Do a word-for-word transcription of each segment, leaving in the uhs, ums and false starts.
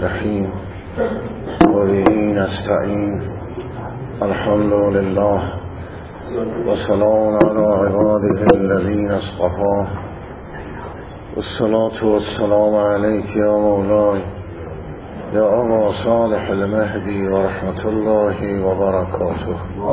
الرحیم و به نستعین. الحمد لله و سلام علی عباده الذین اصطفی. والصلاة والسلام علیک یا مولای یا ابا صالح المهدی و رحمت الله و برکاته.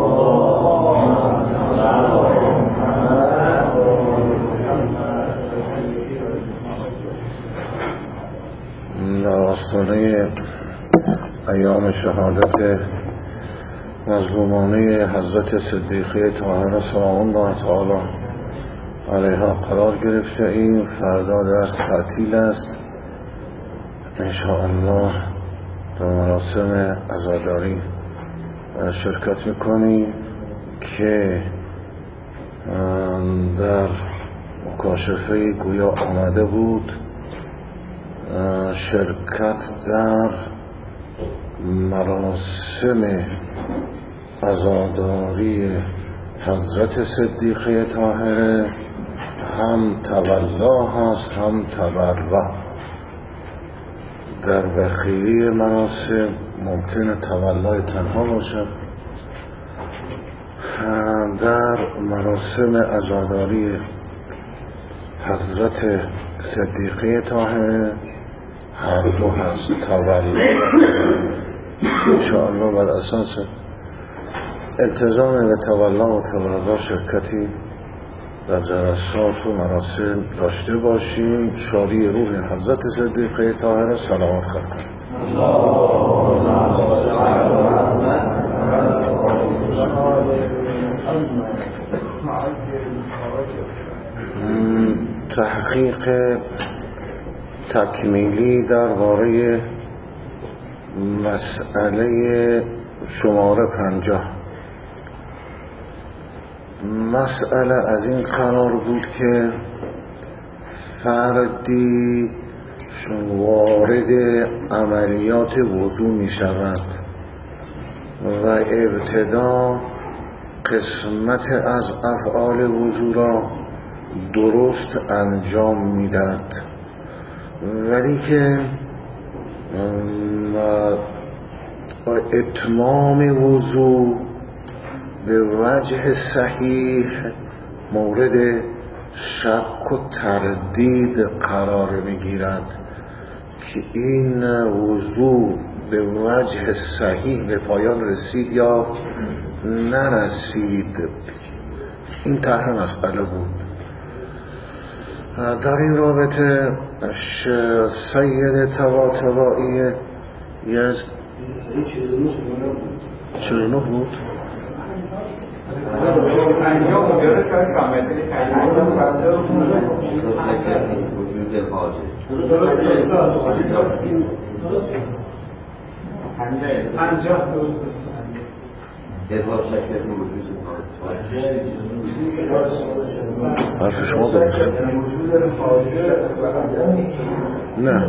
در آستانه ایام شهادت مظلومانه حضرت صدیقه طاهره سلام الله تعالی علیها قرار گرفته ایم. فردا درس تعطیل است. انشاءالله در مراسم عزاداری شرکت میکنیم که در مکاشفه گویا آمده بود شرکت در مراسم عزاداری حضرت صدیقه طاهره هم تولا هست هم تبرع. در بقیه مراسم ممکنه تولای تنها باشد. در مراسم عزاداری حضرت صدیقه طاهره هر دو هست، تولا. انشاءالله بر اساس التزام به تولا و تبرع شرکتی در جلسات و مراسم داشته باشیم. شادی روح حضرت صدیقه طاهره صلوات خواهد کنید. تحقیق تکمیلی درباره مسئله شماره پنجاه. مسئله از این قرار بود که فردی وارد عملیات وضو می شود و ابتدا قسمت از افعال وضو را درست انجام می داد، ولی که اتمام وضو به وجه صحیح مورد شک و تردید قرار می گیرد که این وضو به وجه صحیح به پایان رسید یا نرسید. این طرح مسئله بود. در این رابطه سید طباطبایی یزد چهل و نه بود. حرف شما درست نه.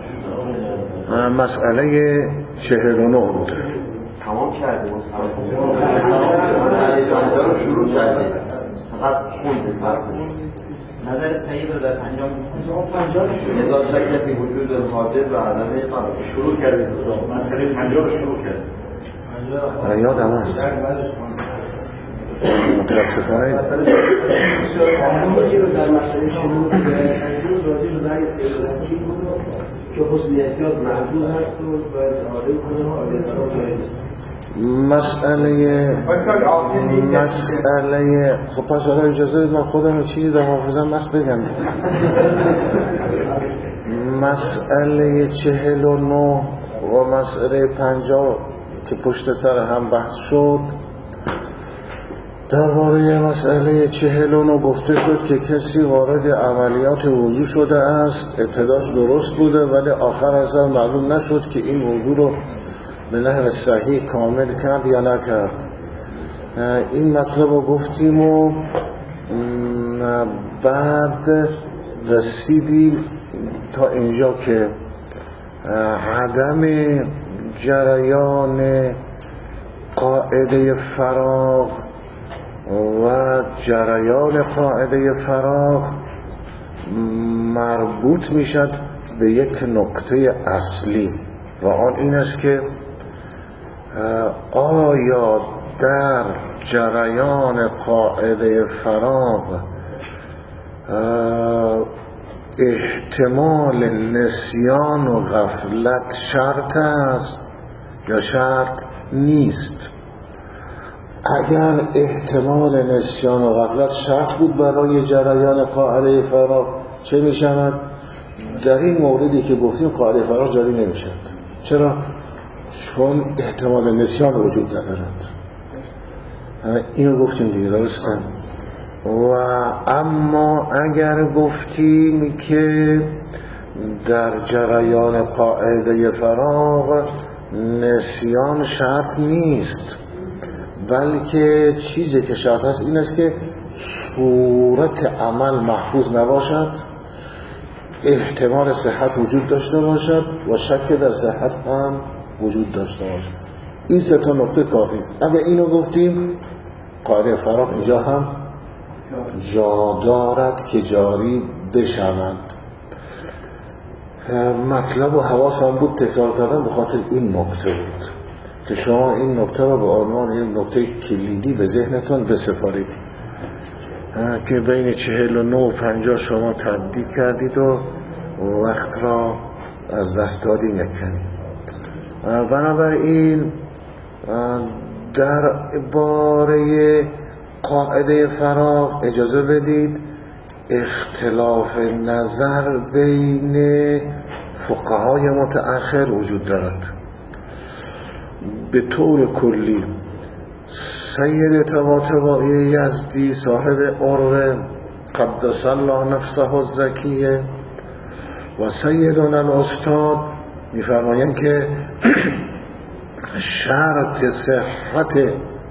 مسئله چهل و نه بود. تمام کردیم. مسئله پنجاه رو شروع کردیم. فقط خوندیم. نظر سعید رو در پنجاه پنجاه رو شروع. نزاع شک فی وجود الحاجب و عدم قرار شروع کردیم. مسئله پنجاه رو شروع کردیم. یادم هست. متاسفانه همونی رو در مسئله شروع کردیم راجع به رأی سید الحکی بود که حسن احتیاط محفوظ هست و باید عالی کنه و عالی اطلاع جایی نیست. مسئله مسئله خب پس حالا اجازه ما خودم چیزی در حافظم مست بگم. مسئله چهل و نه و مسئله پنجاه که پشت سر هم بحث شد. درباره مسئله چهل و نه گفته شد که کسی وارد عملیات وضو شده است، ابتداش درست بوده ولی آخر اصلا معلوم نشد که این وضو رو به نحو صحیح کامل کرد یا نکرد. این مطلب رو گفتیم و بعد رسیدیم تا اینجا که عدم جریان قاعده فراغ و جریان قاعده فراغ مربوط میشد به یک نکته اصلی و آن این است که آیا در جریان قاعده فراغ احتمال نسیان و غفلت شرط است یا شرط نیست؟ اگر احتمال نسیان و غفلت شرط بود برای جریان قاعده فراغ، چه می شود؟ در این موردی که گفتیم قاعده فراغ جاری نمی شود. چرا؟ چون احتمال نسیان وجود ندارد. اینو گفتیم دیگه، درسته؟ و اما اگر گفتیم که در جریان قاعده فراغ نسیان شرط نیست، بلکه چیزی که شرط هست این است که صورت عمل محفوظ نباشد، احتمال صحت وجود داشته باشد و شک در صحت هم وجود داشته باشد. این سه تا نکته کافی است. اگر اینو گفتیم قاعده فراغ اینجا هم جا دارد که جاری بشوند. مطلب و حواسم بود تکرار کردم به خاطر این نکته بود که شما این نکته را به عنوان این نکته کلیدی به ذهنتون بسپارید که بین چهل و نه و پنجاه شما تدیق کردید و وقت را از دست دادیم یک کمی. بنابراین در باره قاعده فراغ اجازه بدید اختلاف نظر بین فقهای متأخر وجود دارد. به طور کلی سید طباطبایی یزدی صاحب عروه قدس الله نفسه الزکیه و سیدنا الاستاد می‌فرمایند که شرط صحت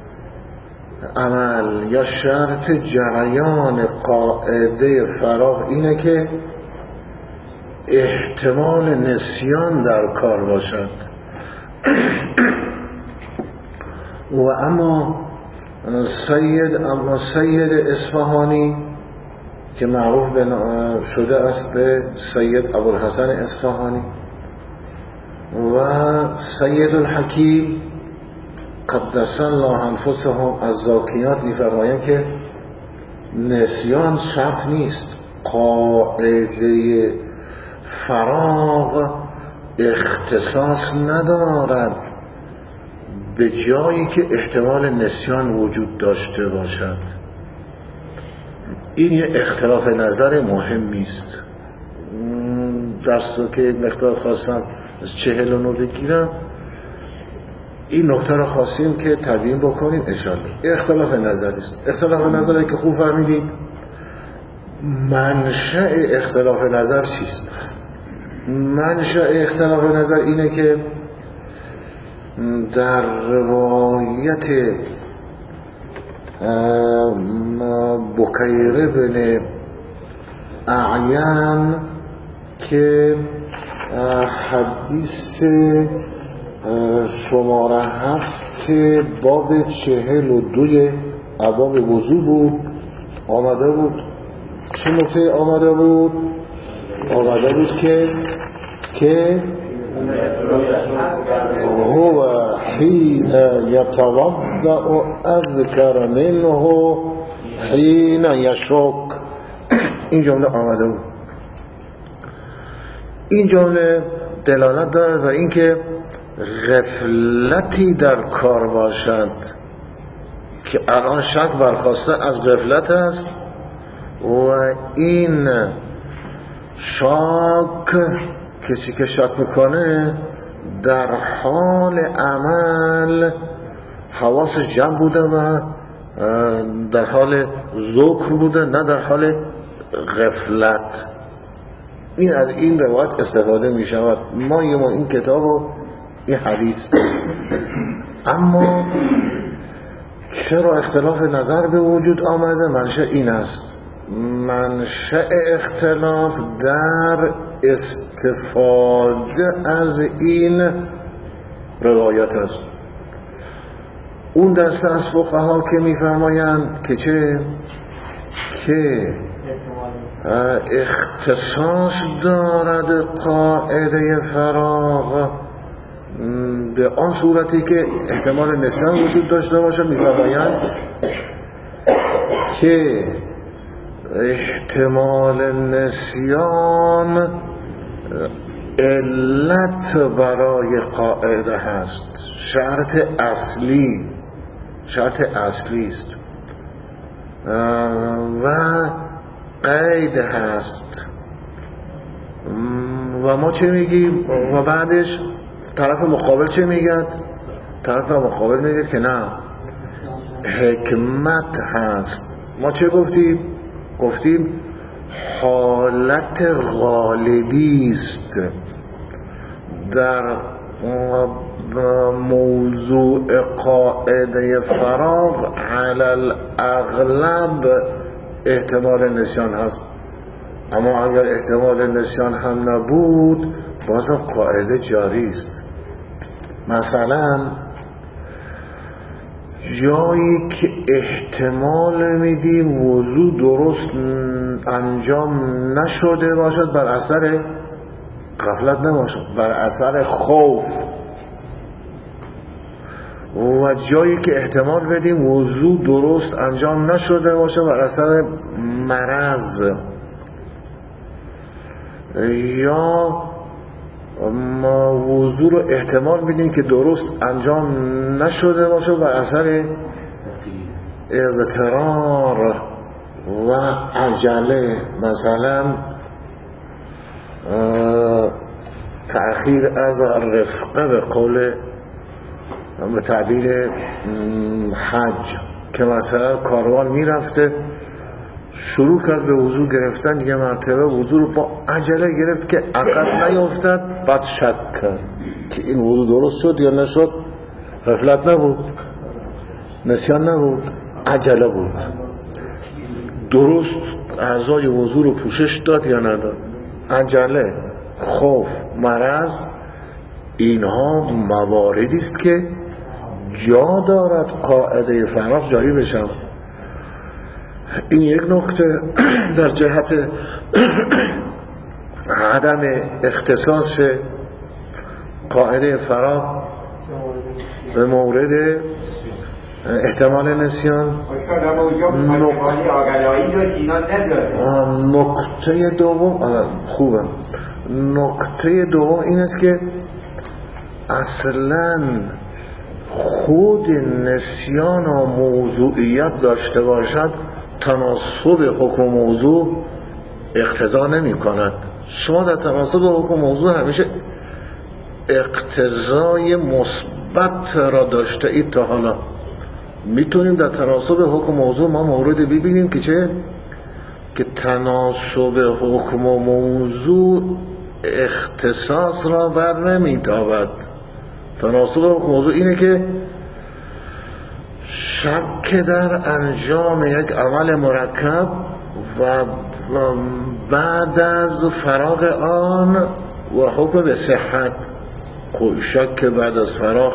عمل یا شرط جریان قاعده فراغ اینه که احتمال نسیان در کار باشد. و اما سید اما سید اصفهانی که معروف شده است به سید ابوالحسن اصفهانی و سید الحکیم قدس الله انفسهم الزاکیات می‌فرمایند که نسیان شرط نیست. قاعده فراغ اختصاص ندارد به جایی که احتمال نسیان وجود داشته باشد. این یه اختلاف نظر مهمی است. درس رو که یک مقدار خواستم از چهل و نو بگیرم، این نکته رو خواستیم که تبیین بکنیم انشاءالله. اختلاف نظری است. اختلاف نظری که خوب فهمیدید منشأ اختلاف نظر چیست؟ منشأ اختلاف نظر اینه که در روایت بکیر بن اعیان که حدیث شماره هفت باب چهل و دوی ابواب وضو بود آمده بود. چه نکته آمده بود؟ آمده بود که که هو حین یتوضأ اذکر منه حین یشک. این جمله آمده بود. این جمله دلالت دارد بر اینکه غفلتی در کار باشد که الان شک برخواسته از غفلت است و این شک کسی که شک میکنه در حال عمل حواسش جمع بوده و در حال ذکر بوده، نه در حال غفلت. این از این روایت استفاده می شود. ما یه ما این کتاب و این حدیث. اما چرا اختلاف نظر به وجود آمده؟ منشأ این است. منشأ اختلاف در استفاده از این روایت است. اون دسته از فقها که می‌فرمایند که چه؟ که اختصاص دارد قاعده فراغ به آن صورتی که احتمال نسیان وجود داشته باشه می‌فرمایند که احتمال نسیان علت برای قاعده هست، شرط اصلی شرط اصلی است و قید هست. و ما چه میگیم و بعدش طرف مقابل چه میگه؟ طرف مقابل میگه که نه، حکمت هست. ما چه گفتیم؟ گفتیم حالت غالبی است در موضوع قاعده فراغ، علی الاغلب احتمال نسیان هست، اما اگر احتمال نسیان هم نبود بازم قاعده جاری است. مثلا جایی که احتمال میدیم وضو درست انجام نشده باشد بر اثر غفلت نباشد، بر اثر خوف، و جایی که احتمال بدیم وضو درست انجام نشده باشه بر اثر مرض، یا ما وضو رو احتمال بدیم که درست انجام نشده باشه بر اثر اضطرار و عجله، مثلا تأخیر از رفقه به قول به تعبیر حج، که مثلا کاروان میرفته شروع کرد به وضو گرفتن، یه مرتبه وضو رو با عجله گرفت که عقب نیفتد، بعد شک کرد که این وضو درست شد یا نشد. غفلت نبود، نسیان نبود، عجله بود. درست اعضای وضو رو پوشش داد یا نداد؟ عجله، خوف، مرض، اینها مواردی است که جا دارد قاعده فراغ جاری بشه. این یک نکته در جهت عدم اختصاص قاعده فراغ به مورد احتمال نسیان. نکته دوم خوبه نکته دوم این است که اصلا خود نسیان و موضوعیت داشته باشد تناسب حکم موضوع اقتضا نمی کند. شما در تناسب حکم موضوع همیشه اقتضای مثبت را داشته اید. تا حالا میتونیم در تناسب حکم موضوع ما مورد ببینیم که چه؟ که تناسب حکم موضوع اختصاص را بر نمیتابد. تناسب حکم موضوع اینه که شک در انجام یک عمل مرکب و بعد از فراغ آن و حکم به صحت. شک بعد از فراغ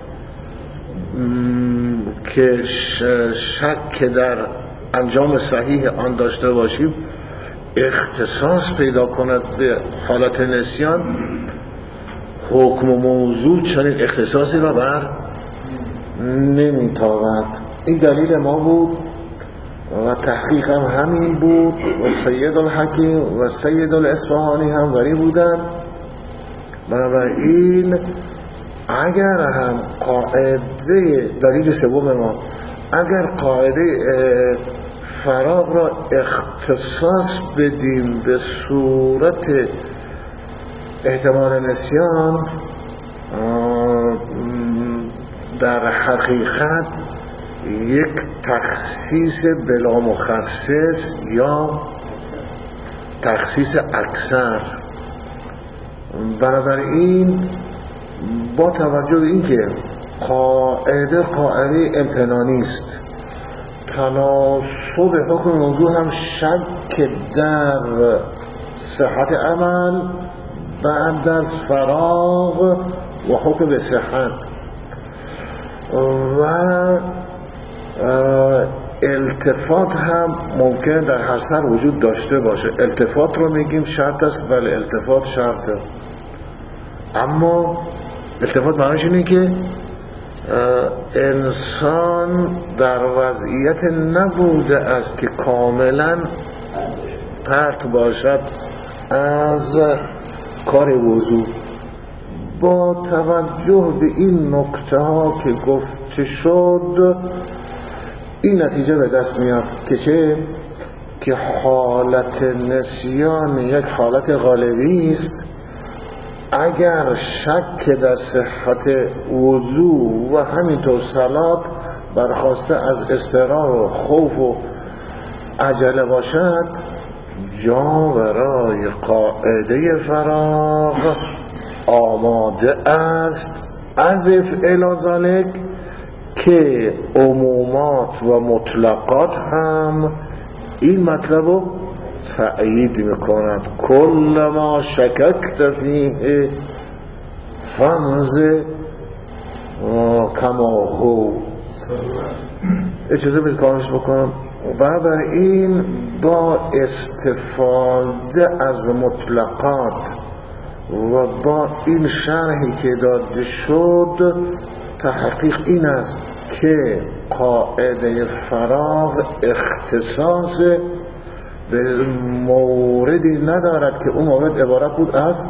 که شک در انجام صحیح آن داشته باشیم اختصاص پیدا کند به حالت نسیان، حکم موضوع چنین اختصاصی را بر نمیتابد. این دلیل ما بود و تحقیق هم همین بود و سید الحکیم و سید الاصفهانی هم وری بودن. بنابراین اگر هم قاعده دلیل سوم ما اگر قاعده فراغ را اختصاص بدیم به صورت احتمال نسیان، در حقیقت یک تخصیص بلا مخصص یا تخصیص اکثر. بنابراین با توجه به اینکه قاعده قاعده امتنانی است، تناسب حکم موضوع هم شک در صحت عمل بعد از فراغ و حکم به صحت و التفات هم ممکن در هر سر وجود داشته باشه. التفات رو میگیم شرط است، بله التفات شرطه، اما التفات معنیش اینه که انسان در وضعیت نبوده است که کاملا پرت باشد از کار وضو. با توجه به این نکته ها که گفته شد این نتیجه به دست میاد که چه؟ که حالت نسیان یک حالت غالبی است. اگر شک در صحت وضو و همینطور صلات برخواسته از اضطرار و خوف و عجله باشد، جا برای قاعده فراغ آماده است. اضف الی ذلک که عمومات و مطلقات هم این مطلب رو تأیید میکند. کل ما شککت فیه فمز کما هو. اجازه بید کارش بکنم. برابر این با استفاده از مطلقات و با این شرحی که داده شد تحقیق این است که قاعده فراغ اختصاص به موردی ندارد که اون مورد عبارت بود از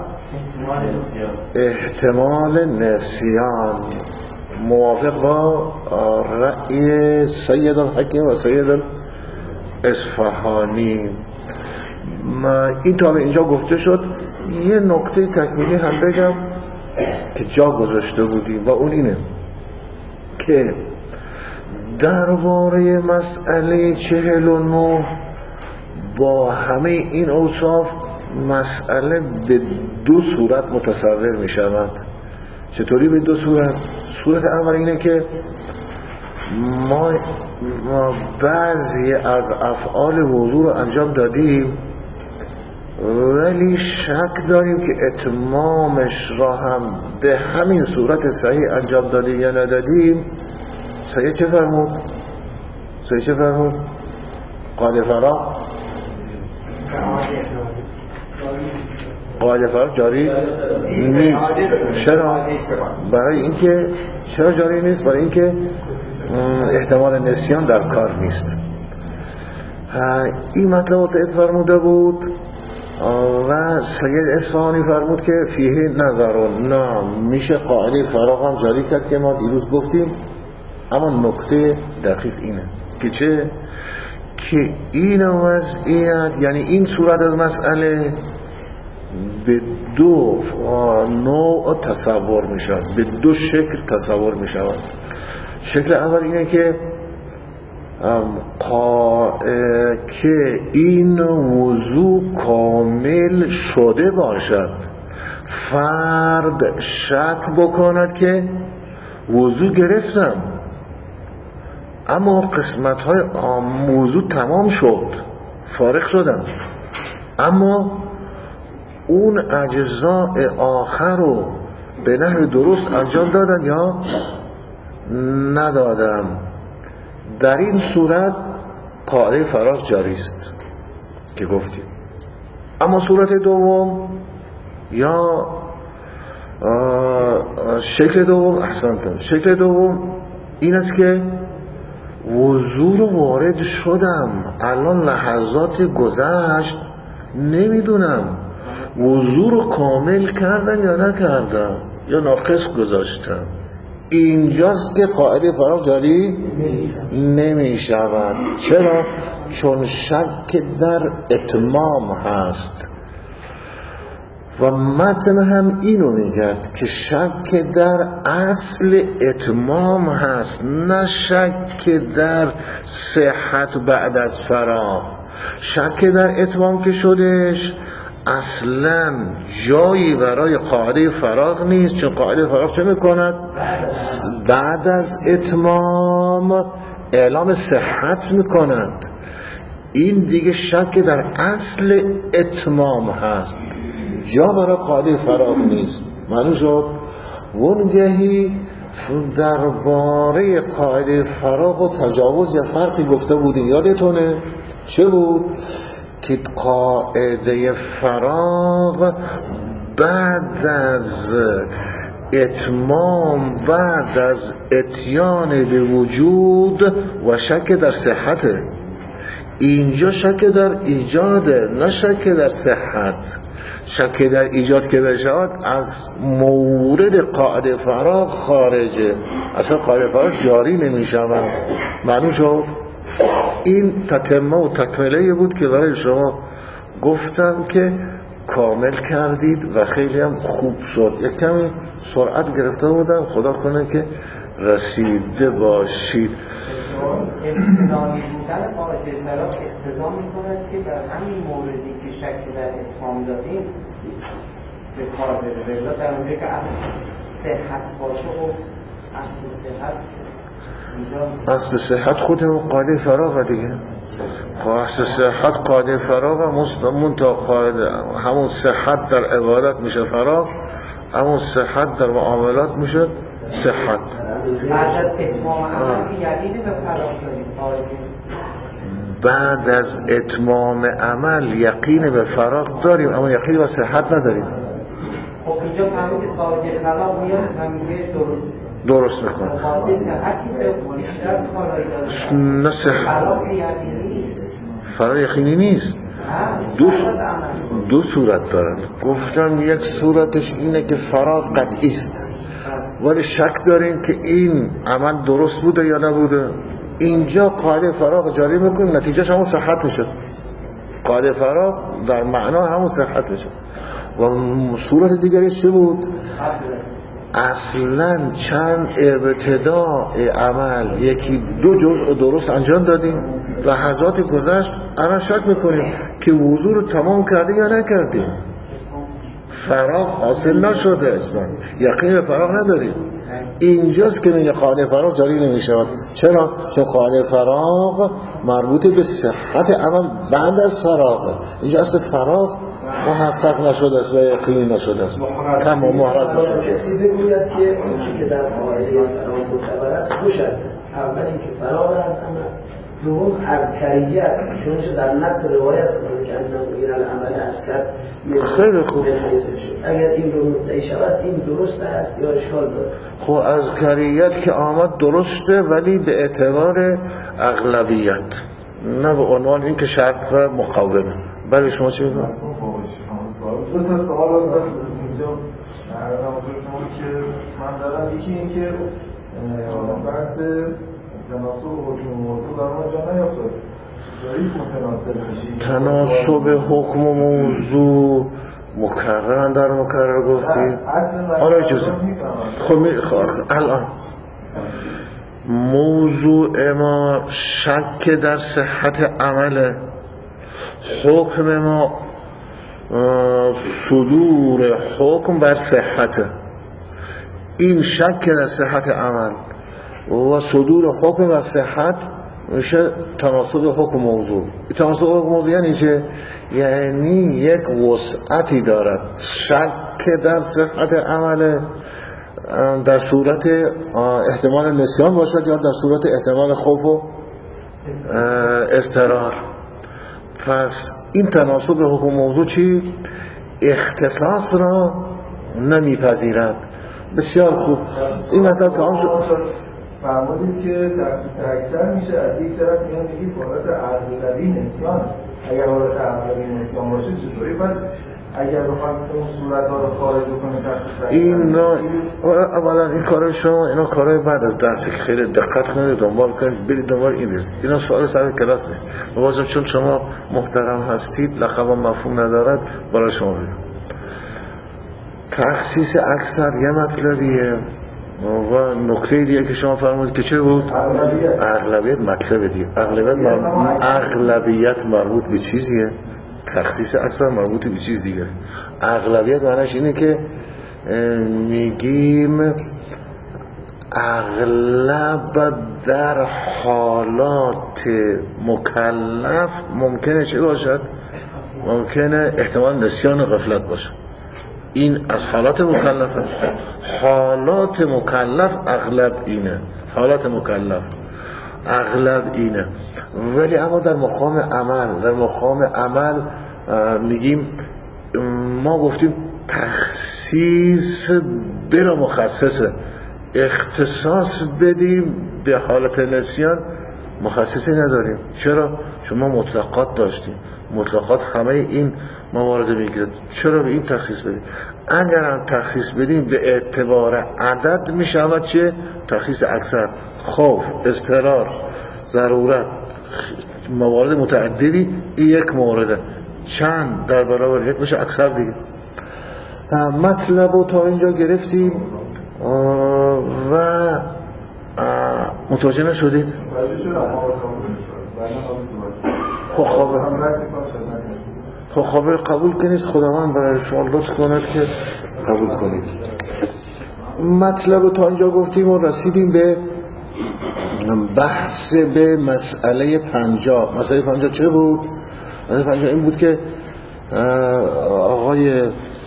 احتمال نسیان، موافق با رأی سید الحکیم و سید اصفهانی. این تا به اینجا گفته شد. یه نکته تکمیلی هم بگم که جا گذاشته بودیم و اون اینه که درباره مسئله چهل و نه با همه این اوصاف مسئله به دو صورت متصور می شود. چطوری به دو صورت؟ صورت اول اینه که ما, ما بعضی از افعال وضو رو انجام دادیم ولی شک داریم که اتمامش را هم به همین صورت صحیح انجام دادیم یا ندادیم. صحیح چه فرمود؟ صحیح چه فرمود؟ قاعده فراغ قاعده فراغ جاری نیست. چرا؟ برای اینکه چرا جاری نیست؟ برای اینکه احتمال نسیان در کار نیست. این مطلب رو سید فرموده بود و سید اصفهانی فرمود که فیه نظرون. نه، میشه قاعده فراغ هم جاری کرد که ما دیروز گفتیم. اما نکته دقیق اینه که چه؟ که این وضعیت یعنی این صورت از مسئله به دو نوع تصور می شود، به دو شکل تصور می شود. شکل اول اینه که قا... که این وضو کامل شده باشد، فرد شک بکند که وضو گرفتم اما قسمت های وضو تمام شد، فارغ شدم، اما اون اجزاء آخر رو به نحو درست انجام دادم یا ندادم. در این صورت قاعده فراغ جاری است که گفتیم. اما صورت دوم یا شکل دوم احسنتم شکل دوم این است که وضو رو وارد شدم، الان لحظات گذشت نمیدونم وضو رو کامل کردم یا نکردم یا ناقص گذاشتم. اینجاست که قاعده فراغ جاری نمی شود. چرا؟ چون شک در اتمام هست و متن هم اینو میگد که شک در اصل اتمام هست، نه شک در صحت بعد از فراغ. شک در اتمام که شدش اصلا جایی برای قاعده فراغ نیست، چون قاعده فراغ چه میکند؟ بعد از اتمام اعلام صحت میکند. این دیگه شک در اصل اتمام هست، جا برای قاعده فراغ نیست. معلوم شد؟ ونگهی درباره قاعده فراغ و تجاوز یا فرقی گفته بودیم، یادتونه؟ چه بود؟ که قاعده فراغ بعد از اتمام بعد از اتیان به وجود و شک در صحته. اینجا شک در ایجاده، نه شک در صحت. شک در ایجاد که بشود از مورد قاعده فراغ خارجه، اصلا قاعده فراغ جاری نمی شود. معلوم شد؟ این تتمه و تکمله بود که برای شما گفتم که کامل کردید و خیلی هم خوب شد. یک کمی سرعت گرفته بودم، خدا کنه که رسیده باشید. امتنانی بودن قاعده فراغ اقتضا می‌کند که در همین موردی که شک در اتمام دادیم به کار بره، بلا در اونجایی که اصل صحت باشه و اصل صحت اینجا اصل صحت خود اون قاعده فراغ دیگه. اصل صحت قاعده فراغ مستمون تا قاعده همون صحت در عبادت میشه فراغ، همون صحت در معاملات میشه صحت. بعد از اتمام عمل یقین به فراغ داریم. بعد از اتمام عمل یقین به فراغ داریم، اما یقین به صحت نداریم. خب اینجا فهمید قاعده فراغ میاد همینه درست درست میکنه. قاعده صحتی به بیشتر کارایی داره. نه صحت فراغ یقینی فراغ یقینی نیست. دو, دو صورت دارد. گفتم یک صورتش اینه که فراغ قطعی است، ولی شک داریم که این عمل درست بوده یا نبوده. اینجا قاعده فراغ جاری میکنیم، نتیجهش همون صحت میشه. قاعده فراغ در معنا همون صحت میشه. و صورت دیگرش چه بود؟ اصلا چند ابتداء عمل یکی دو جزء درست انجام دادیم، لحظات گذشت الان شک میکنیم که وضو رو تمام کرده یا نکردیم. فراغ حاصل نشده اصلا، یقین به فراغ نداریم. اینجاست که میگه قاعده فراغ جاری نمیشود. چرا؟ چون قاعده فراغ مربوط به صحت عمل بعد از فراغه. اینجا اصل فراغ محقق نشده است و یقینی نشده است، تمام محرز نشده. کسی بگوید که آنچه که در قاعده فراغ معتبر است دو شرط است. اول اینکه فراغ از عمل، دوم اذکریت، چونش در نص روایت کنه که انه این العمل اذکر. خیلی خوب. اگر این رو مدعی شود این درست است یا اشکال داره؟ خب اذکریت که آمد درسته، ولی به اعتبار اغلبیت، نه به عنوان این که شرط و مقاومه. برای شما چی میگم؟ دو تا سوال هست اینجا در شما که من دارم. یکی این که بحث تناسب حکم موضوع در ما جا نیافتاد، چطوری متناسب میشی؟ تناسب حکم و موضوع مکررن در مکرر گفتی؟ حالا اجازه خب می... خب الان موضوع ما شک در صحت عمله، حکم ما صدور حکم بر صحته. این شک در صحت عمل و صدور حکم بر صحت میشه تناسب حکم موضوع. تناسب حکم موضوع یعنی چه؟ یعنی یک وسعتی دارد. شک در صحت عمل در صورت احتمال نسیان باشد یا در صورت احتمال خوف و اضطرار. پس این تناسب حکم موضوع چی؟ اختصاص را نمیپذیرد. بسیار خوب. این مطلب تمام شد. فرمودید که تخصیص اکثر میشه. از یک طرف میان میگید حالت اغلبی نسیان. اگر حالت اغلبی نسیان باشه چطوری؟ پس اگر بخواید اون صورت ها رو خارج کنید تخصیص اکثر این اولا این کار شما اینا کارهای بعد از درس که خیلی دقت کنید دنبال کنید برید دنبال این نیست. اینا سوال سر کلاس نیست. بازم چون شما محترم هستید لقب مفهوم ندارد برای شما بگم. تخصیص اکثر یه مطلبیه و نکته دیگه که شما فرمودید که چه بود؟ اغلبیت. اغلبیت مطلب دیگه. اغلبیت مربوط اغلبیت مربوط به چیزیه، تخصیص اکثر مربوط به چیز دیگه. اغلبیت معنیش اینه که میگیم اغلب در حالات مکلف ممکنه چه باشد؟ ممکنه احتمال نسیان و غفلت باشه. این از حالات مکلفه. حالات مکلف اغلب اینه، حالات مکلف اغلب اینه. ولی اما در مقام عمل، در مقام عمل میگیم ما گفتیم تخصیص بلا مخصصه، اختصاص بدیم به حالت نسیان مخصصی نداریم. چرا؟ شما مطلقات داشتیم، مطلقات همه این موارد میگیرد، چرا به این تخصیص بدیم؟ اگر هم تخصیص بدیم به اعتبار عدد میشود چه؟ تخصیص اکثر. خوف، اضطرار، ضرورت، موارد متعددی این یک مورده، چند در برابر یک میشه اکثر دیگه. مطلب رو تا اینجا گرفتیم و متوجه نشدید؟ خب خب خبر قبول کنید، خداوند برای شما لطف کند که قبول کنید. مطلب رو تا اینجا گفتیم و رسیدیم به بحث به مسئله پنجاه. مسئله پنجاه چه بود؟ مسئله پنجاه این بود که آقای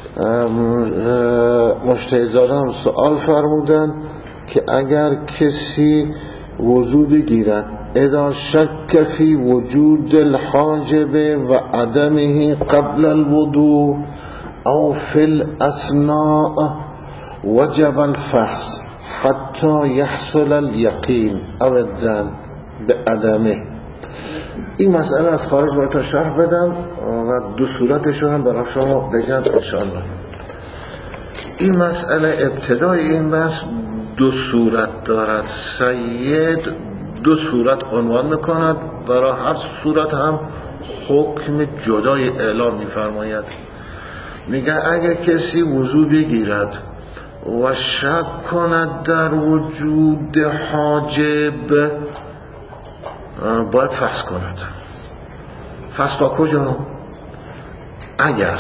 مجتهدزاده هم سوال فرمودن که اگر کسی وضو بگیرد اذا شک فی وجود الحاجب و عدمه قبل الوضوء او فی الاثناء وجب الفحص حتی یحصل الیقین او الظن بعدمه. این مسئله از خارج براتون شرح بدم و دو صورتش رو هم برای شما بگم انشاءالله. این مسئله ابتدای این بحث دو صورت دارد. سید دو صورت عنوان میکند، برای هر صورت هم حکم جدای اعلام میفرماید. میگه اگه کسی وضو بگیرد و شک کند در وجود حاجب باید فحص کند. فحص تا کجا؟ اگر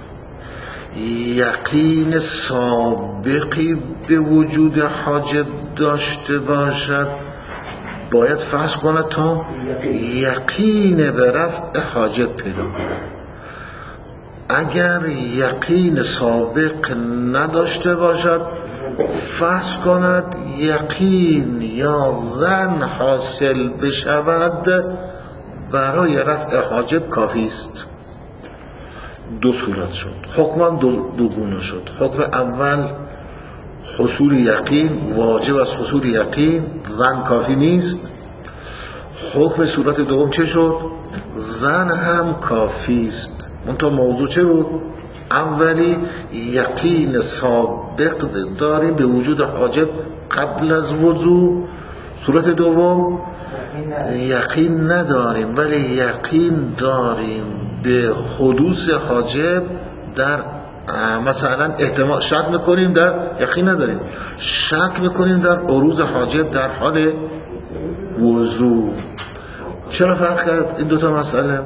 یقین سابقی به وجود حاجب داشته باشد باید فحص کند تا یقین به رفع حاجب پیدا کند. اگر یقین سابق نداشته باشد فحص کند یقین یا ظن حاصل بشود برای رفع حاجب کافی است. دو صورت شد، حکم دو, دو گونه شد. حکم اول حصول یقین، واجب از حصول یقین، ظن کافی نیست. حکم صورت دوم چه شد؟ ظن هم کافی است. منتها موضوع چه بود؟ اولی یقین سابق داریم به وجود حاجب قبل از وضو. صورت دوم یقین نداریم ولی یقین داریم به حدوث حاجب، در مثلا احتمال شک میکنیم، در یقین نداریم، شک میکنیم در عروض حاجب در حال وضو. چرا فرق کرد این دوتا مسئله؟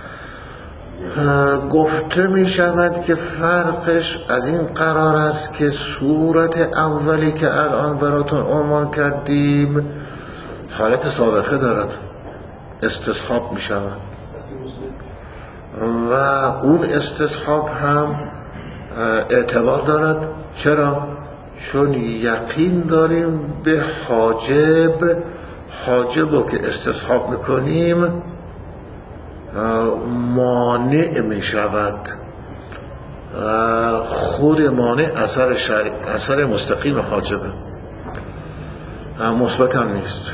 گفته می شود که فرقش از این قرار است که صورت اولی که الان براتون عنوان کردیم حالت سابقه دارد، استصحاب می شود و اون استصحاب هم اعتبار دارد. چرا؟ چون یقین داریم به حاجب، حاجب رو که استصحاب میکنیم مانع می شود، خود مانع اثر, شرع، اثر مستقیم حاجبه، مثبت هم نیست.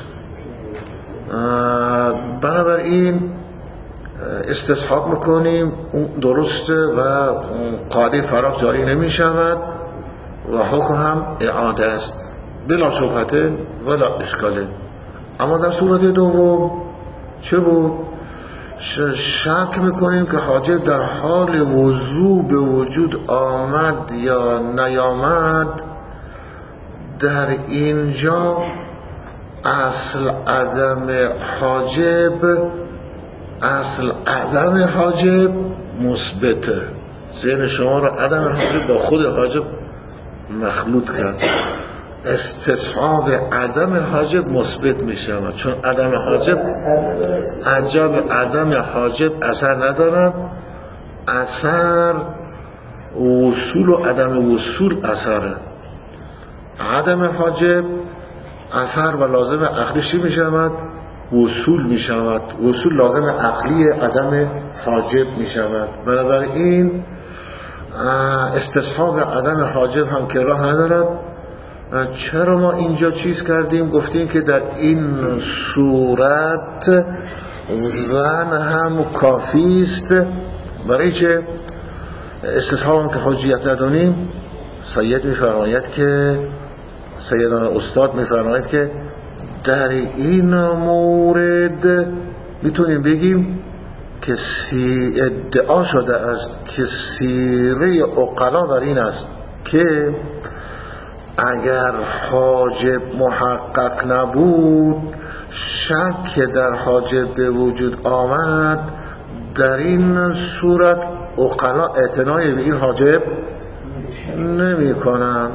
بنابراین استصحاب میکنیم، درسته و قاعده فراغ جاری نمی شود و حکم هم اعاده است بلا شبهته ولا اشکاله. اما در صورت دوم چه بود؟ شک میکنیم که حاجب در حال وضو به وجود آمد یا نیامد. در اینجا اصل عدم حاجب اصل عدم حاجب مثبته. ذهن شما را عدم حاجب با خود حاجب مخلوط کرد. استصحاب عدم حاجب مثبت می شود، چون عدم حاجب عجب عدم حاجب اثر ندارد. اثر وصول و عدم وصول اثره. عدم حاجب اثر و لازم عقلیش می شود؟ وصول می شود. وصول لازم عقلی عدم حاجب می شود. بنابراین استصحاب عدم حاجب هم که راه ندارد. چرا ما اینجا چیز کردیم؟ گفتیم که در این صورت زن هم کافی است، برای چه استصحاب هم که حجیت ندانیم. سید می‌فرماید که سیدان استاد می‌فرماید که در این مورد میتونیم بگیم که سی ادعا شده است که سیره عقلا بر این است که اگر حاجب محقق نبود، شک در حاجب به وجود آمد، در این صورت عقلا اعتنای به این حاجب نمی کنند.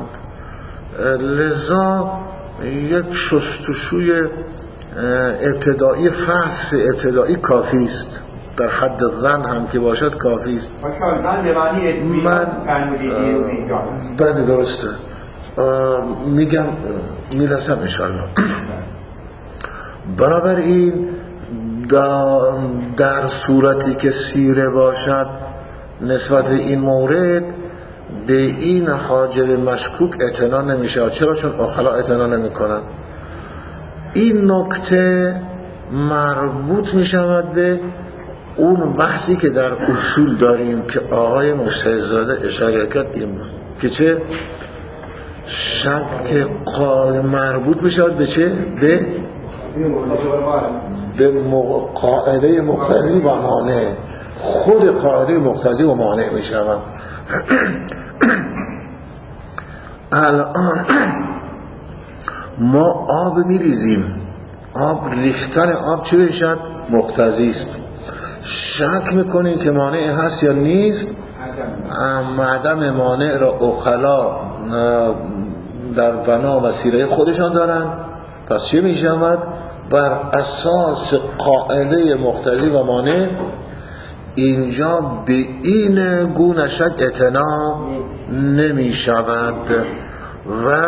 لذا یک شستشوی ابتدایی، فحص ابتدایی کافی است، در حد ظن هم که باشد کافی است. من بله درسته میگم، میرسم انشاءالله. بنابراین در صورتی که سیره باشد نسبت به این مورد به این حاجب مشکوک اعتنا نمیشه. چرا؟ چون اخلا اعتنا نمیکنن. این نکته مربوط میشود به اون بحثی که در اصول داریم که آقای مجتهدزاده اشاره کرد، این که چه شک مربوط میشود به چه؟ به به قاعده مقتضی و مانع. خود قاعده مقتضی و مانع میشود. الان ما آب میریزیم، آب ریختن آب چه بشد؟ مقتضی است. شک میکنیم که مانع هست یا نیست. عدم مانع را عقلا در بنا و سیره خودشان دارن. پس چه میشود؟ بر اساس قاعده مقتضی و مانع اینجا به این گونه شک اعتنا نمی شود. و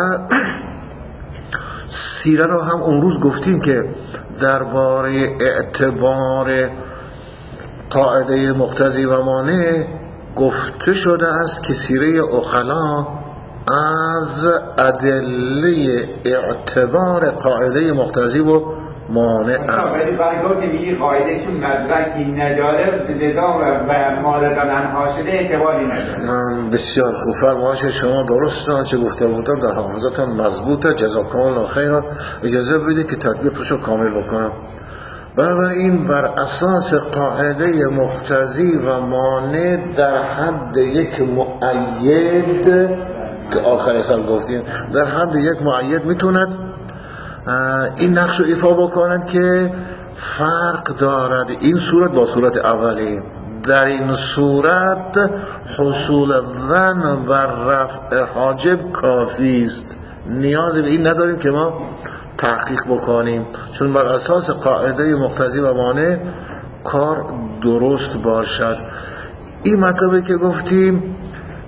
سیره رو هم اون روز گفتیم که درباره اعتبار قاعده مقتضی و مانع گفته شده است که سیره عقلا از ادله اعتبار قاعده مقتضی و مانع است. ولی برگاه که میگی قاعده چون مدرکی نداره لذا و ماردن انها شده اعتباری نداره. بسیار خوب فرمایش شما درست آنچه گفته بودم در حافظتان مضبوطه. جزاکم الله خیر. اجازه بدید که تطبیقش رو کامل بکنم. بنابراین بر اساس قاعده مقتضی و مانع در حد یک مؤید که آخر سال گفتیم در حد یک مؤید میتوند این نقش رو ایفا بکند که فرق دارد این صورت با صورت اولی. در این صورت حصول ظن بر رفع حاجب کافی است، نیازی به این نداریم که ما تحقیق بکنیم، چون بر اساس قاعده مقتضی و مانع کار درست باشد. این مطلبی که گفتیم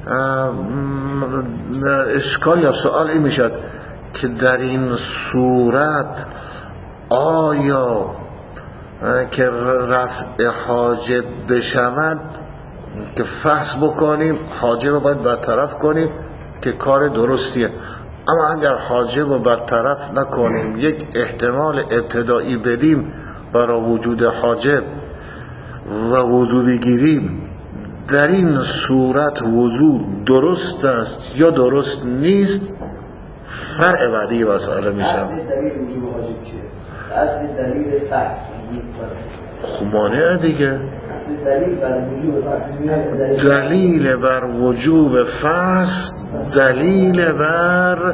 اشکال یا سوال این میشد که در این صورت آیا که رفع حاجب بشود که فحص بکنیم، حاجب رو باید برطرف کنیم که کار درستیه. اما اگر حاجب رو برطرف نکنیم، یک احتمال ابتدایی بدیم برای وجود حاجب و وضو بگیریم، در این صورت وضو درست است یا درست نیست، فرع بعدی مسئله میشه. اصل دلیل وجوب حاجب چیه؟ اصل دلیل فحص خب مانع دیگه. اصل دلیل بر وجوب فحص دلیل بر وجوب فحص دلیل بر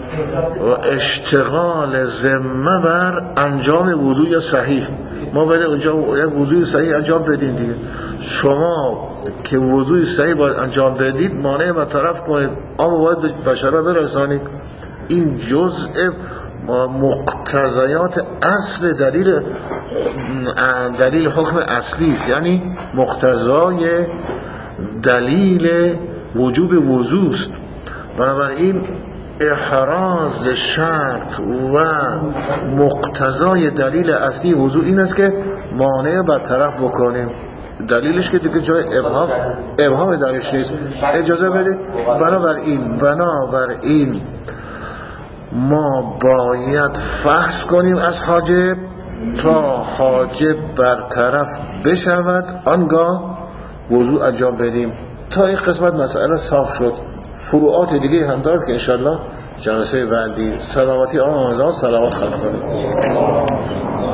اشتغال ذمه بر انجام وضوء صحیح. ما باید اونجا یک وضوء صحیح انجام بدین دیگه. شما که وضوء صحیح باید انجام بدید، مانع برطرف کنید، اما باید به بشره برسانید. این جزء مقتضیات اصل دلیل دلیل حکم اصلی است، یعنی مقتضای دلیل وجوب وضوء است. بنابراین احراز شرط و مقتضای دلیل اصلی وضوء این است که مانع برطرف بکنیم. دلیلش که دیگه جای ابهام ابهام درش نیست. اجازه بدید. بنابراین بنابراین ما باید فحص کنیم از حاجب تا حاجب برطرف بشود، آنگاه وضوع انجام بدیم. تا این قسمت مسئله صاف شد. فروعات دیگه هم دارد که انشالله جلسه بعدی. سلامتی آن آمازان سلامات خلق کنیم.